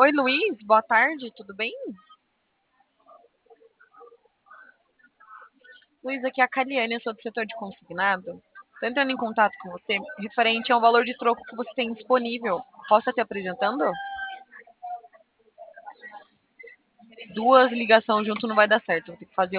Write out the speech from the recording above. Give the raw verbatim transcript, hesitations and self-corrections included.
Oi, Luiz, boa tarde, tudo bem? Luiz, aqui é a Caliane, eu sou do setor de consignado. Estou entrando em contato com você referente ao valor de troco que você tem disponível. Posso estar te apresentando? Duas ligações junto não vai dar certo, vou ter que fazer